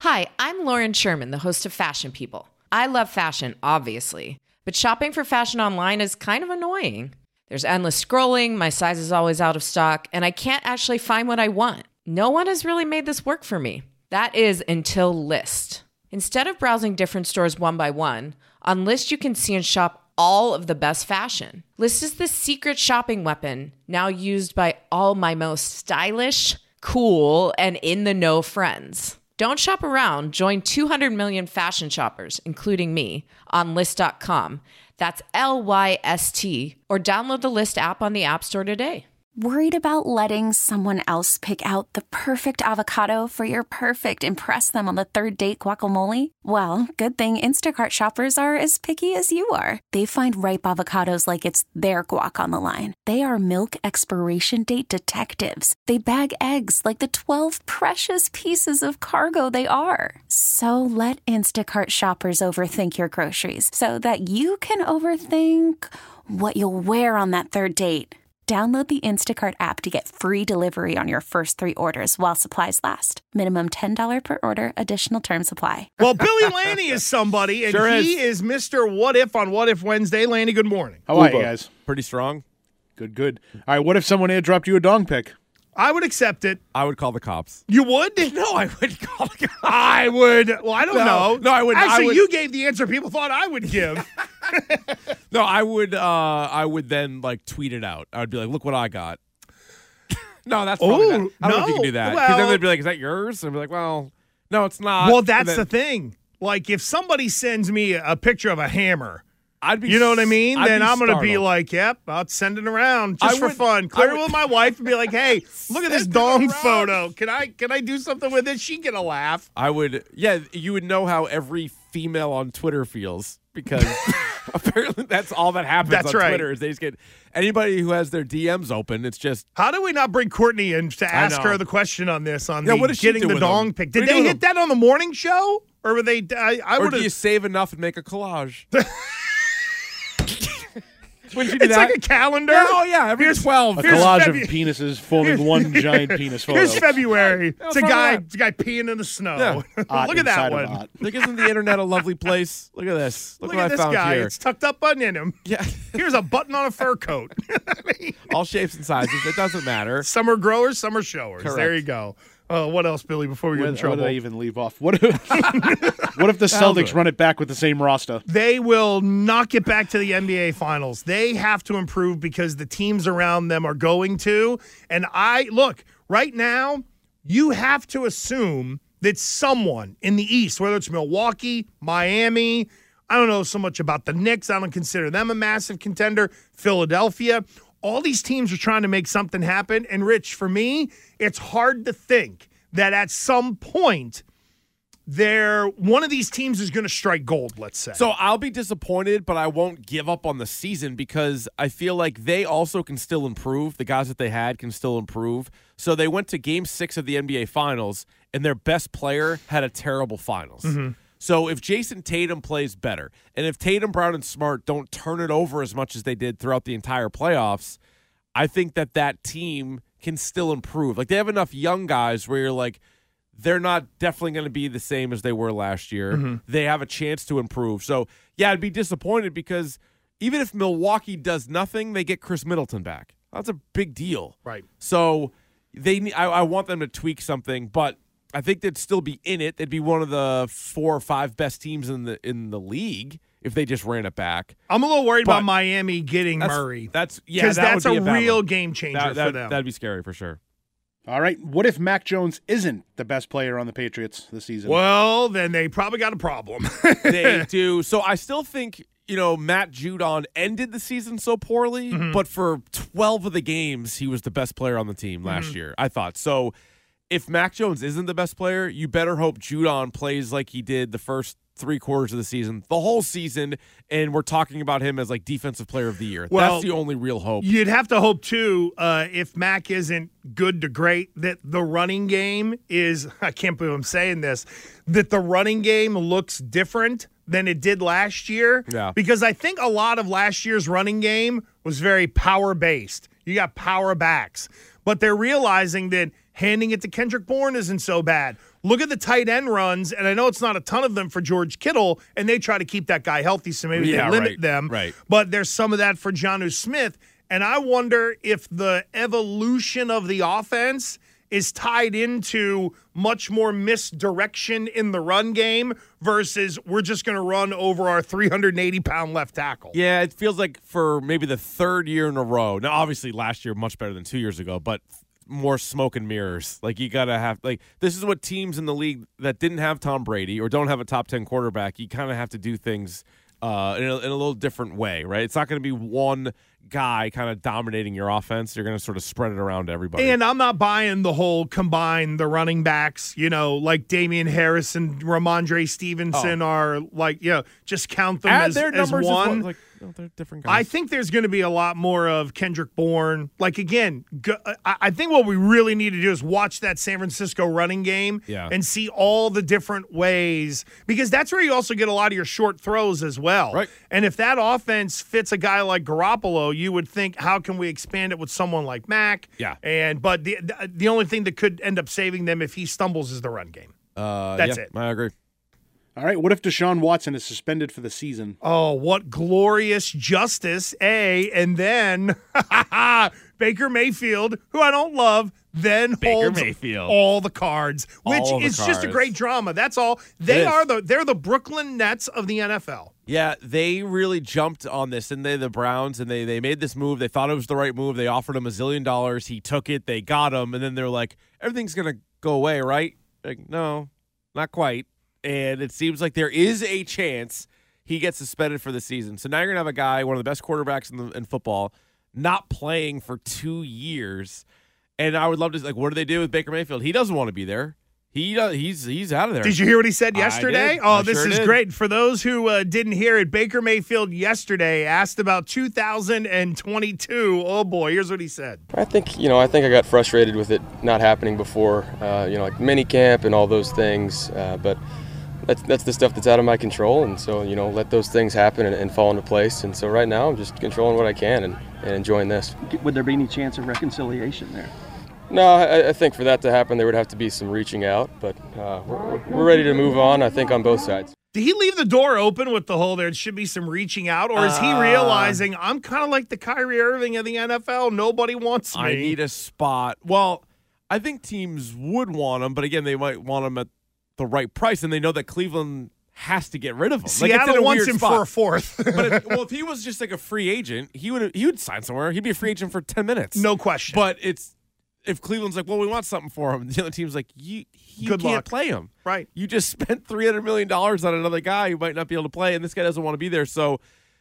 Hi, I'm Lauren Sherman, the host of Fashion People. I love fashion, obviously, but shopping for fashion online is kind of annoying. There's endless scrolling, my size is always out of stock, and I can't actually find what I want. No one has really made this work for me. That is until Lyst. Instead of browsing different stores one by one, on Lyst you can see and shop all of the best fashion. Lyst is the secret shopping weapon, now used by all my most stylish, cool, and in-the-know friends. Don't shop around. Join 200 million fashion shoppers, including me, on Lyst.com. That's Lyst, or download the Lyst app on the App Store today. Worried about letting someone else pick out the perfect avocado for your perfect impress them on the third date guacamole? Well, good thing Instacart shoppers are as picky as you are. They find ripe avocados like it's their guac on the line. They are milk expiration date detectives. They bag eggs like the 12 precious pieces of cargo they are. So let Instacart shoppers overthink your groceries so that you can overthink what you'll wear on that third date. Download the Instacart app to get free delivery on your first 3 orders while supplies last. Minimum $10 per order. Additional terms apply. Well, Billy Lanny is somebody, and he is Mr. What If on What If Wednesday. Lanny, good morning. How are you guys? Pretty strong. Good. All right, what if someone airdropped you a dong pic? I would accept it. I would call the cops. You would? No, I wouldn't call the cops. I would. Well, I don't know. No, I wouldn't. Actually, you gave the answer people thought I would give. No, I would. I would then tweet it out. I would be like, "Look what I got." No, that's probably not. I don't know if you can do that. Because then they'd be like, "Is that yours?" And I'd be like, "Well, no, it's not." Well, that's the thing. Like, if somebody sends me a picture of a hammer, I'd be. You know what I mean? Then I'm going to be startled. like, "Yep, I'll send it around just for would- fun." Clear it with my wife and be like, "Hey, look at this Send it dong around. photo. Can I do something with it?" She'd get a laugh. I would. Yeah, you would know how every female on Twitter feels because apparently that's all that happens That's on right. Twitter. Is they just get anybody who has their DMs open. It's just. How do we not bring Courtney in to ask know. her the question on this? On Yeah, the what does she getting do the with dong them? pic. What Did do you they do with hit that on the morning show, or were they? I Or would do you have. save enough and make a collage? Wouldn't you do It's that? like a calendar. Yeah, oh yeah, every 12. A Here's collage Febu- of penises forming one giant penis photo. Here's February. It's a from guy. that. It's a guy peeing in the snow. Yeah. Ot Look at that inside of one. ot. Like, isn't the internet a lovely place? Look at this. Look Look what at I this found guy. here. It's tucked up button in him. Yeah. Here's a button on a fur coat. All shapes and sizes. It doesn't matter. Summer growers, summer showers. Correct. There you go. What else, Billy? Before we get in What trouble, did I even leave off? What if, what if the Celtics run it back with the same roster? they will not get back to the NBA Finals. They have to improve because the teams around them are going to. And look, right now, you have to assume that someone in the East, whether it's Milwaukee, Miami, I don't know so much about the Knicks. I don't consider them a massive contender. Philadelphia. All these teams are trying to make something happen. And, Rich, for me, it's hard to think that at some point one of these teams is going to strike gold, let's say. So I'll be disappointed, but I won't give up on the season because I feel like they also can still improve. The guys that they had can still improve. So they went to Game 6 of the NBA Finals, and their best player had a terrible Finals. Mm-hmm. So if Jason Tatum plays better, and if Tatum, Brown, and Smart don't turn it over as much as they did throughout the entire playoffs, I think that team can still improve. Like, they have enough young guys where you're like, they're not definitely going to be the same as they were last year. Mm-hmm. They have a chance to improve. So, yeah, I'd be disappointed because even if Milwaukee does nothing, they get Chris Middleton back. That's a big deal. Right. So I want them to tweak something, but I think they'd still be in it. They'd be one of the 4 or 5 best teams in the league if they just ran it back. I'm a little worried But about Miami getting Murray. Because that's a real game changer for them. That'd be scary for sure. All right, what if Mac Jones isn't the best player on the Patriots this season? Well, then they probably got a problem. They do. So I still think, Matt Judon ended the season so poorly, but for 12 of the games, he was the best player on the team last year, I thought. So if Mac Jones isn't the best player, you better hope Judon plays like he did the first 3 quarters of the season, the whole season, and we're talking about him as like defensive player of the year. Well, that's the only real hope. You'd have to hope, too, if Mac isn't good to great, that the running game is, I can't believe I'm saying this, that the running game looks different than it did last year. Yeah. Because I think a lot of last year's running game was very power-based. You got power backs. But they're realizing that handing it to Kendrick Bourne isn't so bad. look at the tight end runs, and I know it's not a ton of them for George Kittle, and they try to keep that guy healthy, so maybe they limit them. Right. But there's some of that for Jonnu Smith, and I wonder if the evolution of the offense is tied into much more misdirection in the run game versus we're just going to run over our 380-pound left tackle. Yeah, it feels like for maybe the third year in a row. Now, obviously, last year much better than 2 years ago, but more smoke and mirrors. Like, you got to have – like, this is what teams in the league that didn't have Tom Brady or don't have a top 10 quarterback, you kind of have to do things in a little different way, right? It's not going to be one guy kind of dominating your offense. You're going to sort of spread it around to everybody. And I'm not buying the whole combine the running backs, like Damian Harris and Ramondre Stevenson are like, just count them as one. Like, they're different guys. I think there's going to be a lot more of Kendrick Bourne. Like, again, I think what we really need to do is watch that San Francisco running game and see all the different ways, because that's where you also get a lot of your short throws as well. Right. And if that offense fits a guy like Garoppolo, you would think, how can we expand it with someone like Mac? Yeah. But the only thing that could end up saving them if he stumbles is the run game. That's it. I agree. All right, what if Deshaun Watson is suspended for the season? Oh, what glorious justice, And then Baker Mayfield, who I don't love, then holds all the cards, which is just a great drama. That's all. They're the Brooklyn Nets of the NFL. Yeah, they really jumped on this, and the Browns, and they made this move. They thought it was the right move. They offered him $1 zillion. He took it. They got him, and then they're like, everything's going to go away, right? Like, no, not quite. And it seems like there is a chance he gets suspended for the season. So now you're going to have a guy, one of the best quarterbacks in football, not playing for 2 years. And I would love to, what do they do with Baker Mayfield? He doesn't want to be there. He's out of there. Did you hear what he said yesterday? This is great. For those who didn't hear it, Baker Mayfield yesterday asked about 2022. Oh, boy, here's what he said. I think I got frustrated with it not happening before, like mini camp and all those things. But that's the stuff that's out of my control. And so, let those things happen and fall into place. And so right now I'm just controlling what I can and enjoying this. Would there be any chance of reconciliation there? No, I think for that to happen, there would have to be some reaching out, but we're ready to move on, I think, on both sides. Did he leave the door open with the whole there should be some reaching out, or is he realizing I'm kind of like the Kyrie Irving of the NFL? Nobody wants me. I need a spot. Well, I think teams would want him, but again, they might want him at the right price, and they know that Cleveland has to get rid of him. Seattle wants him for a fourth. But if he was just like a free agent, he would sign somewhere. He'd be a free agent for 10 minutes. No question. But if Cleveland's like, well, we want something for him, the other team's like, you can't play him. Right. You just spent $300 million on another guy who might not be able to play, and this guy doesn't want to be there. So,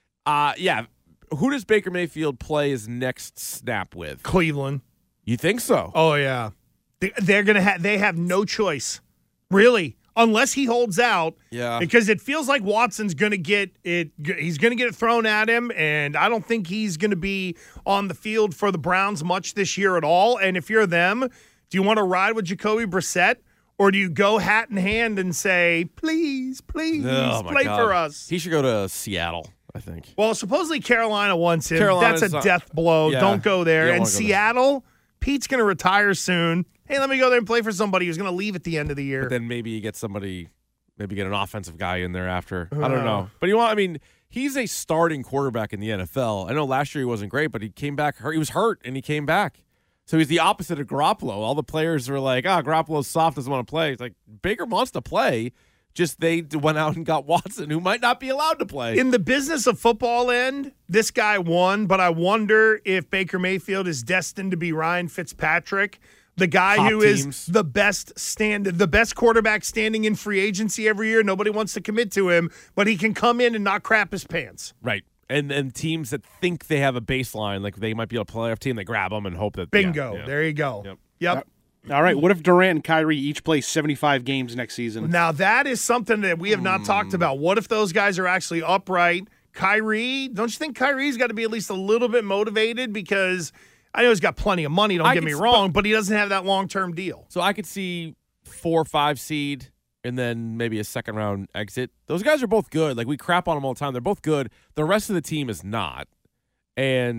who does Baker Mayfield play his next snap with? Cleveland. You think so? Oh, yeah. They have no choice, really, unless he holds out. Yeah. Because it feels like Watson's going to get it. He's going to get it thrown at him, and I don't think he's going to be on the field for the Browns much this year at all. And if you're them, do you want to ride with Jacoby Brissett, or do you go hat in hand and say, please, play for us? He should go to Seattle, I think. Well, supposedly Carolina wants him. That's a death blow. Yeah, don't go there. And Seattle, Pete's going to retire soon. Hey, let me go there and play for somebody who's going to leave at the end of the year. But then maybe you get an offensive guy in there after. I don't know. But he's a starting quarterback in the NFL. I know last year he wasn't great, but he came back hurt. He was hurt, and he came back. So he's the opposite of Garoppolo. All the players were like, Garoppolo's soft, doesn't want to play. It's like, Baker wants to play, just they went out and got Watson, who might not be allowed to play. In the business of football end, this guy won, but I wonder if Baker Mayfield is destined to be Ryan Fitzpatrick, the guy who is the best quarterback standing in free agency every year. Nobody wants to commit to him, but he can come in and not crap his pants. Right. And teams that think they have a baseline, like they might be a playoff team, they grab them and hope that. Bingo. Yeah. There you go. Yep. All right. What if Durant and Kyrie each play 75 games next season? Now, that is something that we have not talked about. What if those guys are actually upright? Kyrie, don't you think Kyrie's got to be at least a little bit motivated? Because I know he's got plenty of money, don't get me wrong, but he doesn't have that long-term deal. So I could see 4 or 5 seed and then maybe a second-round exit. Those guys are both good. Like, we crap on them all the time. They're both good. The rest of the team is not. And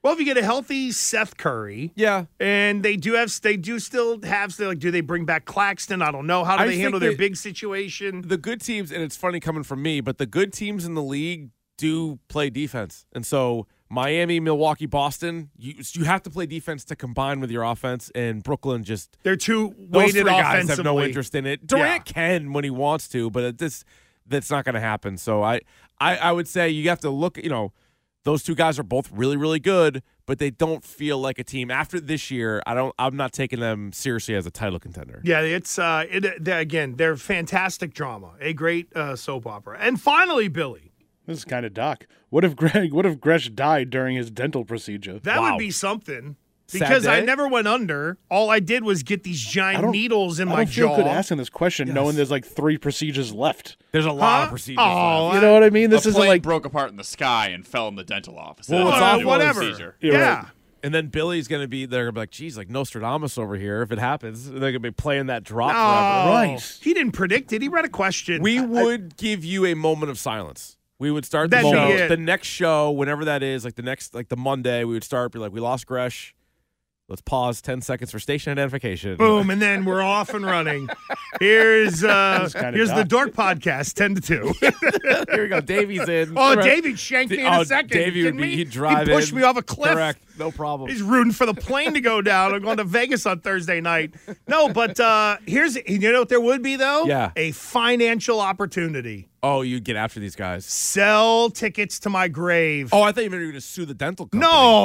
Well, if you get a healthy Seth Curry, Yeah. and they do still have, like, do they bring back Claxton? I don't know. How do they handle their big situation? The good teams, and it's funny coming from me, but the good teams in the league do play defense. And so Miami, Milwaukee, Boston, you have to play defense to combine with your offense, and Brooklyn just They're too those weighted three guys offensively. have no interest in it. Durant can when he wants to, but that's not going to happen. So I would say you have to look, those two guys are both really, really good, but they don't feel like a team. After this year, I'm not taking them seriously as a title contender. Yeah, it's again, they're fantastic drama, a great soap opera. And finally, Billy. This is kind of Doc. What if Gresh died during his dental procedure? That would be something. Because I never went under. All I did was get these giant needles in my jaw. I don't feel good asking this question, knowing there's like 3 procedures left. There's a lot of procedures left. You know what I mean? This isn't like broke apart in the sky and fell in the dental office. Well, it's awful. Whatever. Procedure. Yeah. Right. And then Billy's going to be there, going to be like, geez, like Nostradamus over here. If it happens, they're going to be playing that drop forever. Right. He didn't predict it. He read a question. We would give you a moment of silence. We would start That'd be show, it. the next show, whenever that is, like the Monday, we would start, be like, we lost Gresh. Let's pause 10 seconds for station identification. Boom, and then we're off and running. Here's the Dork Podcast, 10 to 2. Here we go. Davey's in. Oh, Davey shanked me in a second. Davey would be, he'd drive He'd push in. me off a cliff. Correct. No problem. He's rooting for the plane to go down. I'm going to Vegas on Thursday night. No, but you know what there would be, though? Yeah. A financial opportunity. Oh, you'd get after these guys. Sell tickets to my grave. Oh, I thought you were going to sue the dental company.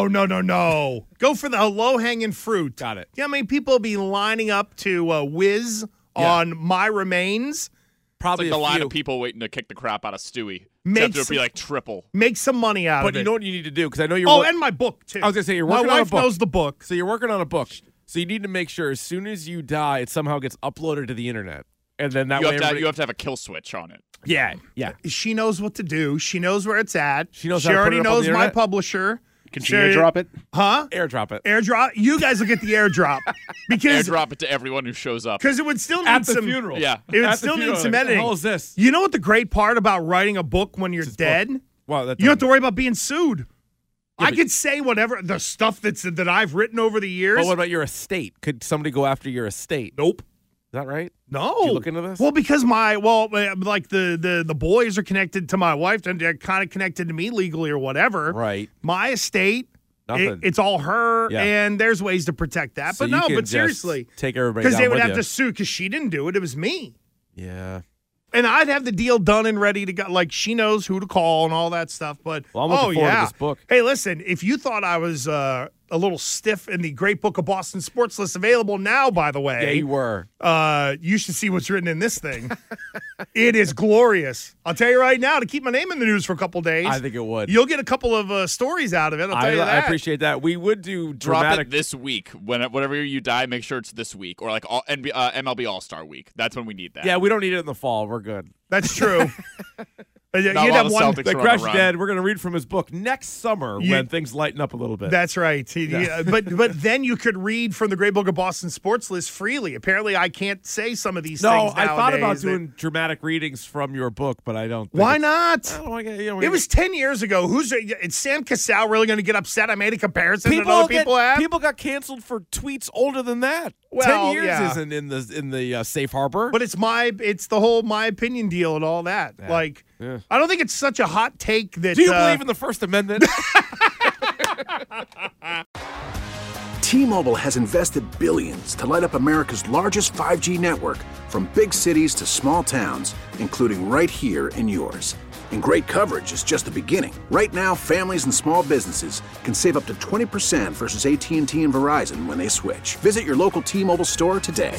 No. Go for the low-hanging fruit. Got it. You know how many people will be lining up to whiz on my remains? Probably It's like the line few. of people waiting to kick the crap out of Stewie. Makes- Except it would be like triple. Make some money out of it. But you know what you need to do? Because I know you're and my book, too. I was going to say, you're my working on a wife book. knows the book. So you're working on a book. So you need to make sure as soon as you die, it somehow gets uploaded to the internet. And then that You way have to have a kill switch on it. Yeah. She knows what to do. She knows where it's at. She knows how to put already it up on knows the my internet? publisher. Can she airdrop it? Huh? Airdrop it. Airdrop? You guys will get the airdrop. Because Airdrop it to everyone who shows up. it would still need At the some funeral. Yeah. It would At the still need funeral. some Like, editing. What the hell is this? You know what the great part about writing a book when you're dead? Well, that You don't have to worry about being sued. I could say whatever the stuff that I've written over the years. But what about your estate? Could somebody go after your estate? Nope. Is that right? No. Did you look into this? Well, because like the boys are connected to my wife, and they're kind of connected to me legally or whatever. Right. My estate, Nothing. it's all her, Yeah. and there's ways to protect that. So but you no, can but just seriously, take everybody because down they would with have you. to sue because she didn't do it. It was me. Yeah. And I'd have the deal done and ready to go. Like, she knows who to call and all that stuff. But, Well, I'm looking forward to this book. Hey, listen, if you thought I was a little stiff in the Great Book of Boston Sports List, available now, by the way. Yeah, you were. You should see what's written in this thing. It is glorious. I'll tell you right now, to keep my name in the news for a couple days. I think it would. You'll get a couple of stories out of it. I'll tell you that. I appreciate that. We would do Drop dramatic. it this week. Whenever you die, make sure it's this week. Or like MLB All-Star Week. That's when we need that. Yeah, we don't need it in the fall. We're good. That's true. You'd Not a lot have of one. Celtics The are on Crash the run. Dead, we're going to read from his book next summer when things lighten up a little bit. That's right. Yeah, but then you could read from the Great Book of Boston Sports List freely. Apparently, I can't say some of these no, things I thought about nowadays that- doing dramatic readings from your book, but I don't. Think Why it's- not? I don't want to get, It was 10 years ago. Is Sam Cassell really going to get upset? I made a comparison that people other people have. People got canceled for tweets older than that. Well, 10 years yeah. isn't in the safe harbor. But it's the whole my opinion deal and all that. Yeah. I don't think it's such a hot take that. Do you believe in the First Amendment? T-Mobile has invested billions to light up America's largest 5G network, from big cities to small towns, including right here in yours. And great coverage is just the beginning. Right now, families and small businesses can save up to 20% versus AT&T and Verizon when they switch. Visit your local T-Mobile store today.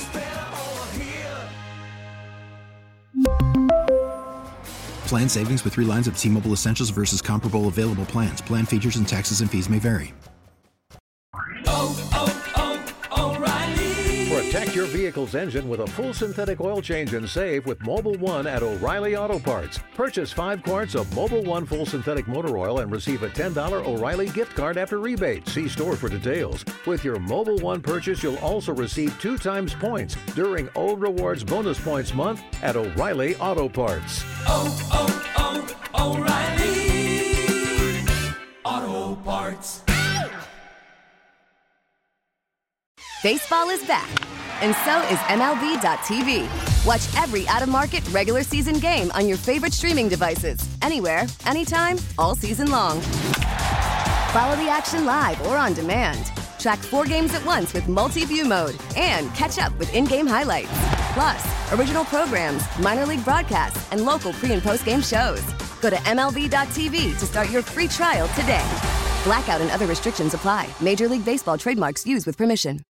Plan savings with 3 lines of T-Mobile Essentials versus comparable available plans. Plan features and taxes and fees may vary. Protect your vehicle's engine with a full synthetic oil change and save with Mobile One at O'Reilly Auto Parts. Purchase 5 quarts of Mobile One full synthetic motor oil and receive a $10 O'Reilly gift card after rebate. See store for details. With your Mobile One purchase, you'll also receive 2 times points during O Rewards Bonus Points Month at O'Reilly Auto Parts. O'Reilly Auto Parts. Baseball is back, and so is MLB.tv. Watch every out-of-market regular season game on your favorite streaming devices, anywhere, anytime, all season long. Follow the action live or on demand. Track 4 games at once with multi-view mode and catch up with in-game highlights. Plus, original programs, minor league broadcasts, and local pre- and post-game shows. Go to MLB.tv to start your free trial today. Blackout and other restrictions apply. Major League Baseball trademarks used with permission.